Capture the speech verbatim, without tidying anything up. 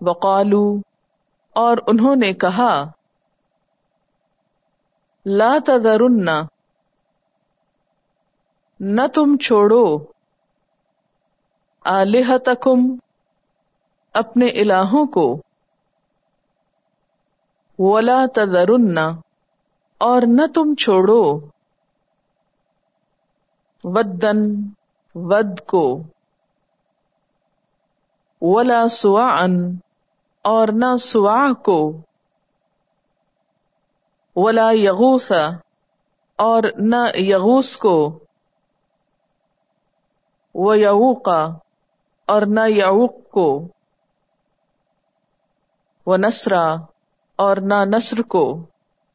वक़ालू, और उन्होंने कहा, ला तज़रुन्ना, न तुम छोड़ो, आलिहतकुम, अपने इलाहों को, वला तज़रुन्ना, और न तुम छोड़ो, वद्दन, वद को, वला सुवाअन, और न सुवा को, वला यगूसा, और न यगूस को, व यऊका, और न यऊक को, व नसरा, और न नस्र को।